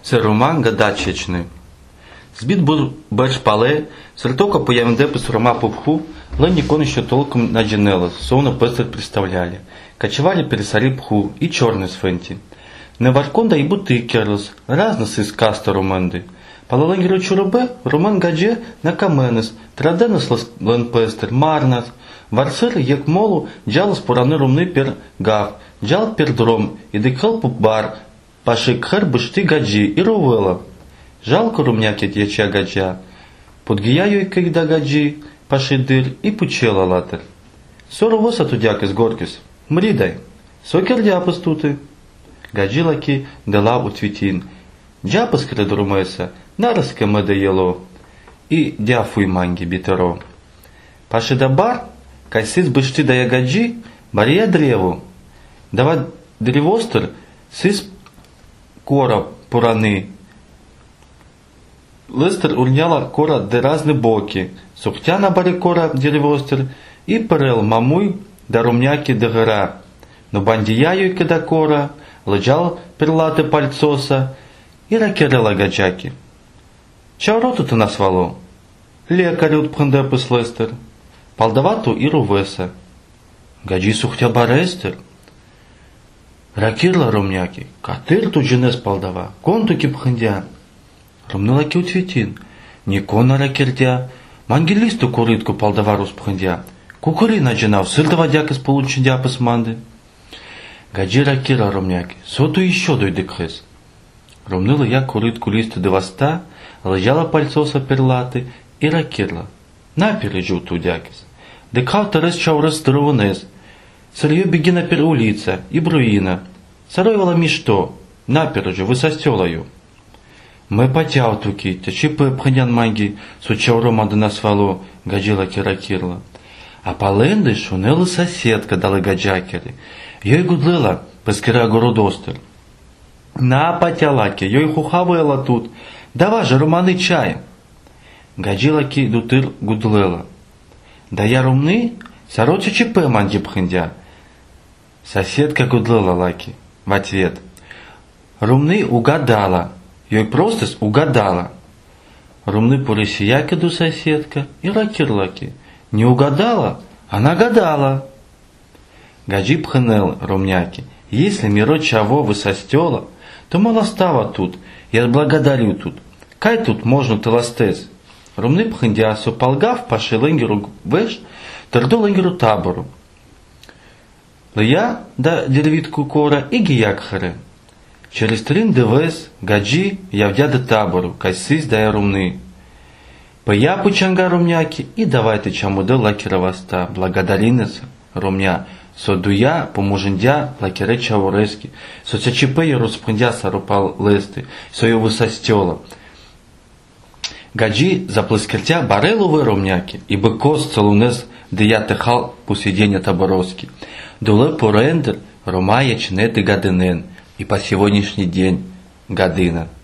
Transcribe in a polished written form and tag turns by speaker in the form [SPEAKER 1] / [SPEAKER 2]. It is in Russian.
[SPEAKER 1] Це роман Гадачечний. Збит був більш пале, сертока появим депис рома попху, але ніколи еще толком наджинелось, совно пестер представляли. Кочевали пересари пху и черный с фенти. Не варконда и буты керлос, разнос из каста романды. Палалангеру чурубе, роман гадже на каменес, траденес лен пестер, марнас. Варсер як молу, джалос пораны румны пер гав, джал пер дром, и декхал бар, пашикхер бышты гаджи и рувела. Жалко румнякет яча гаджа. Подгияю когда гаджи, пашидыр и пучела латер. Соровоса тудякес горкес, мридай, сокер дяпас туты. Гаджилаки дала утвитин. Дяпас кредурумеса, нараске медеело. И дяфуй манги битеро. Пашидабар, кайсис бышты дая гаджи, бария древу. Дава древостер, сис кора пураны. Лестер урняла кора де разны боки, сухтяна бари кора древостер, и перел мамуй да румняки де гора. Но бандияю кеда кора, лежал перлаты пальцоса, и ракерела гаджаки. Чауроту-то насвало? Лекарют пхандепыс Лестер. Палдавату и рувеса. Гаджи сухтя барестер. Ракирла румняки, катыр тут женес палдава, контуки пхандя. Румнылаки утветин, никона ракирдя, мангелисту куритку палдаварус пхандя, кукурина джинав, сырдава дякас получен дяпас манды. Гаджи ракира румняки, соту еще дойдекхес. Румныла я куритку листу деваста, лежала пальцоса перлаты и ракирла. Напили жуту дякас. Декхал терес чаурес здоровонез. Сырье беги напер улица и бруина. Саройвала мишто, напер же, высостелаю. Мы потял туки, течипы пханян манги, сучауро мада насвало, гаджила киракирла. А паленды шунела соседка дала гаджакери. Йой гудлила, пескира городостер. На потялаки, йой хухавела тут, дава же романы чай. Гаджилаки дутыр гудлила. Да я румны, сороце чипы манди пхандя. Соседка гудлила лаки в ответ. Румны угадала, ёй просто угадала. Румны порисияки ду соседка и ракирлаки. Не угадала, она гадала. Гаджи пханел румняки. Если миро чаво высостела, то мало става тут, я благодарю тут. Кай тут можно теластез. Румны пхандя сополгав паши ленгеру веш, терду ленгеру табору. Лия да деревитку кора и гиякхаре. Через трин девес гаджи явдя до табору, кайсис да румны. Пая пучанга румняки и давайте чамуде лакера васта, благодаринеса румня, содуя помужендя лакере чаворески, соцячипея розпхандя саропал лесты, сою высостела. Гаджи заплескертя бареловы румняки, и быкос целунез деятехал посиденья таборовски. Дуле порендер ромая чнеты гаденен, и по сегодняшний день гадына.